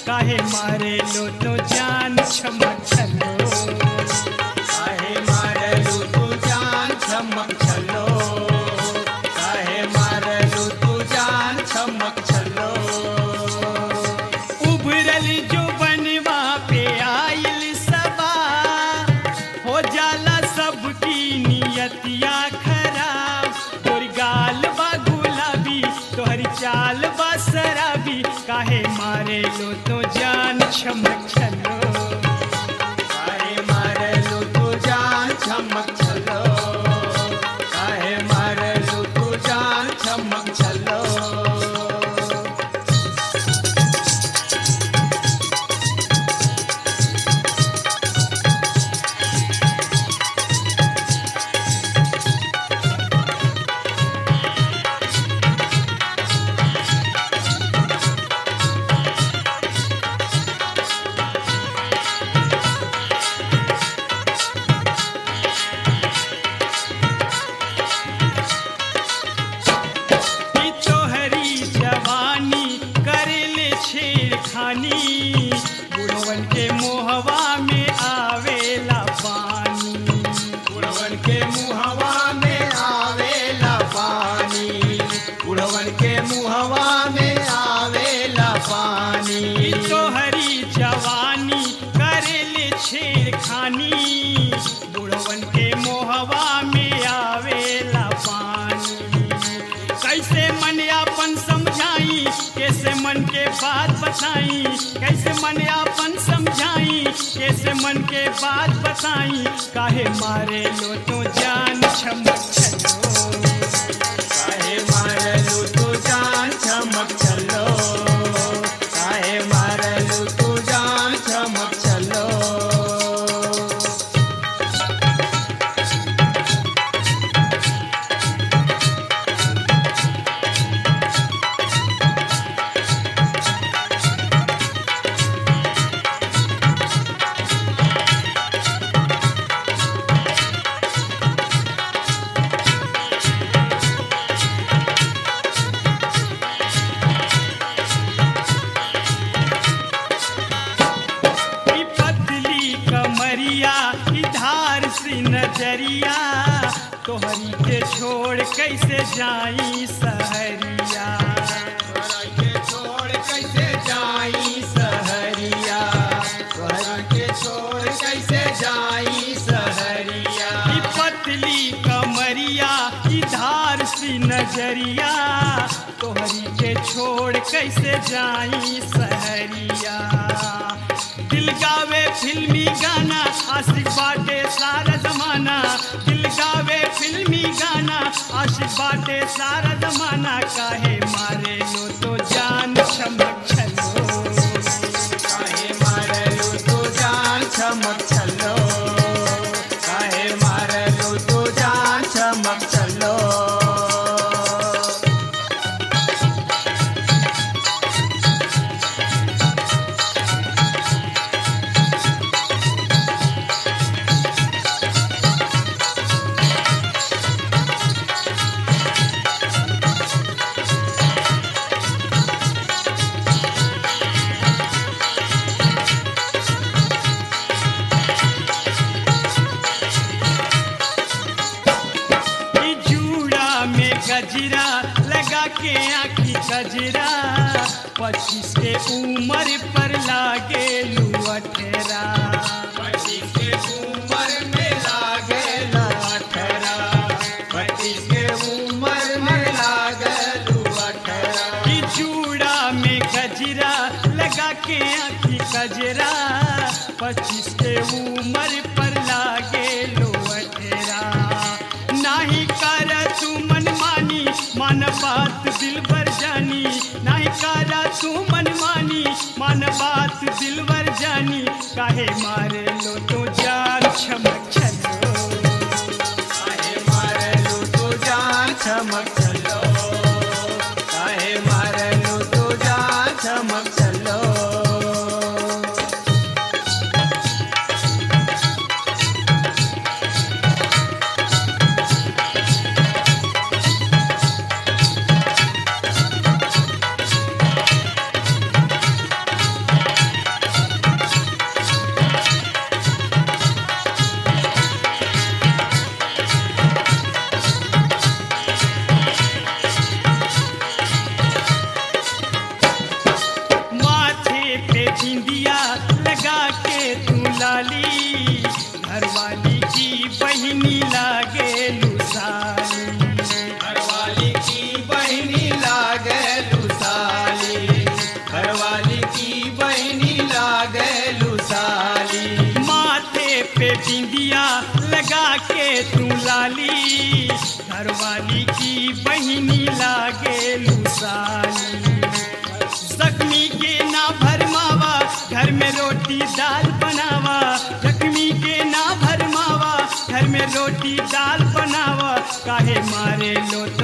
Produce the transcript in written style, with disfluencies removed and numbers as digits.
काहे मारे लो तो जान छमक छलो काहे मारलू तू जान छमक छलो काहे मारलू तू जान छमक छलो उभरल जो बनवा पे आइल सबा हो जाला सबकी नियतिया खराब तोर गाल बा गुलाबी तोहर चाल बा शराबी काहे मारे लो तो जान छमक छलो काहे मारलू तू जान छमक छलो काहे मारलू तू जान छमक छलो ई तोहरी जवानी करेले छेड़खानी बुढ़वन के मोहवा में आवेला पानी बुढ़वन के मुहवा में आवेला पानी बुढ़वन के मुहवा में आवेला पानी ई तोहरी जवानी करेले छेड़खानी बुढ़वन के मोहवा में आवेला पानी कैसे मन अपन समझाई कैसे मन के बात बताई कैसे मन अपन समझाई कैसे मन के बात बताई काहे मारे लो तो जान छमक छलो काहे मारलू तू जान छमक छलो काहे मारलू तू जान छमक छलो ई पतली कमरिया ई धार सी नजरिया तोहरी के छोड़ कैसे जाई सहरिया तोहरा के छोड़ कैसे जाई सहरिया तोहरा के छोड़ कैसे जाई सहरिया ई पतली कमरिया ई धार सी नजरिया तोहरी के छोड़ कैसे जाई सहरिया दिल गावे फिल्मी गाना आशिक बाटे सारा जमाना दिल गावे फिल्मी गाना आशिक बाटे सारा जमाना काहे मारे लो तो जान छमक छलो काहे मारलू तू जान छमक छलो काहे मारलू तू जान छमक छलो ई जूड़ा में गजरा लगा के आँखी गजरा 25 के उम्र पर लागे लुअठेरा 25 के उम्र में लागेला 18 25 के उम्र में लागलू 18 ई जूड़ा में गजरा लगा के आँखी गजरा 25 के उम्र पर लागे लुअठेरा नाही कर तू मनमानी मन बात दिल भर जानी नाही कर तू मनमानी मन बात दिल भर जानी काहे मारे लो तो जान छमक छलो काहे मारलू तू जान छमक छलो काहे मारलू तू जान छमक छलो लगा के तू लाली घरवाली की बहिनी लागे लुसाली जख्मी के ना भरमावा घर में रोटी दाल बनावा जख्मी के ना भरमावा घर में रोटी दाल बनावा काहे मारे लो